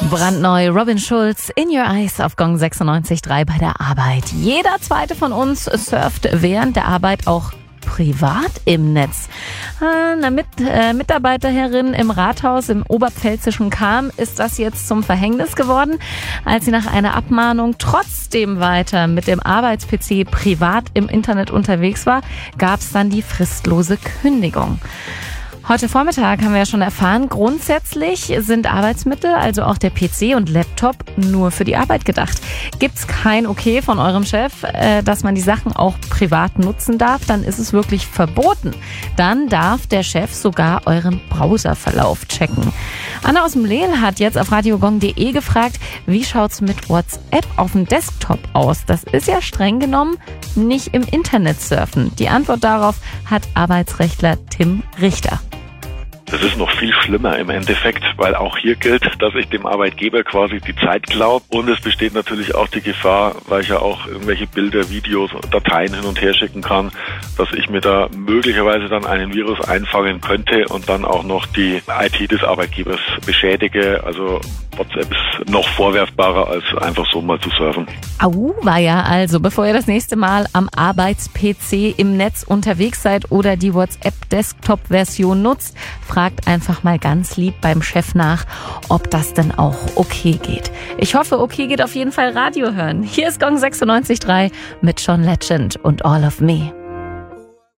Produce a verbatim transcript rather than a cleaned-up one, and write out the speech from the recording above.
Brandneu, Robin Schulz, In Your Eyes auf Gong sechsundneunzig Komma drei bei der Arbeit. Jeder zweite von uns surft während der Arbeit auch privat im Netz. Eine Mit, äh, Mitarbeiterin im Rathaus im oberpfälzischen Cham ist das jetzt zum Verhängnis geworden. Als sie nach einer Abmahnung trotzdem weiter mit dem Arbeits-P C privat im Internet unterwegs war, gab es dann die fristlose Kündigung. Heute Vormittag haben wir ja schon erfahren, grundsätzlich sind Arbeitsmittel, also auch der P C und Laptop, nur für die Arbeit gedacht. Gibt's kein Okay von eurem Chef, äh, dass man die Sachen auch privat nutzen darf, dann ist es wirklich verboten. Dann darf der Chef sogar euren Browserverlauf checken. Anna aus dem Lehl hat jetzt auf radiogong punkt de gefragt, wie schaut's mit WhatsApp auf dem Desktop aus? Das ist ja streng genommen nicht im Internet surfen. Die Antwort darauf hat Arbeitsrechtler Tim Richter. Das ist noch viel schlimmer im Endeffekt, weil auch hier gilt, dass ich dem Arbeitgeber quasi die Zeit klaue. Und es besteht natürlich auch die Gefahr, weil ich ja auch irgendwelche Bilder, Videos, Dateien hin und her schicken kann, dass ich mir da möglicherweise dann einen Virus einfangen könnte und dann auch noch die I T des Arbeitgebers beschädige. Also WhatsApp ist noch vorwerfbarer, als einfach so mal zu surfen. Au, war ja also, bevor ihr das nächste Mal am Arbeits-P C im Netz unterwegs seid oder die WhatsApp-Desktop-Version nutzt, fragt einfach mal ganz lieb beim Chef nach, ob das denn auch okay geht. Ich hoffe, okay geht auf jeden Fall Radio hören. Hier ist Gong sechsundneunzig Komma drei mit John Legend und All of Me.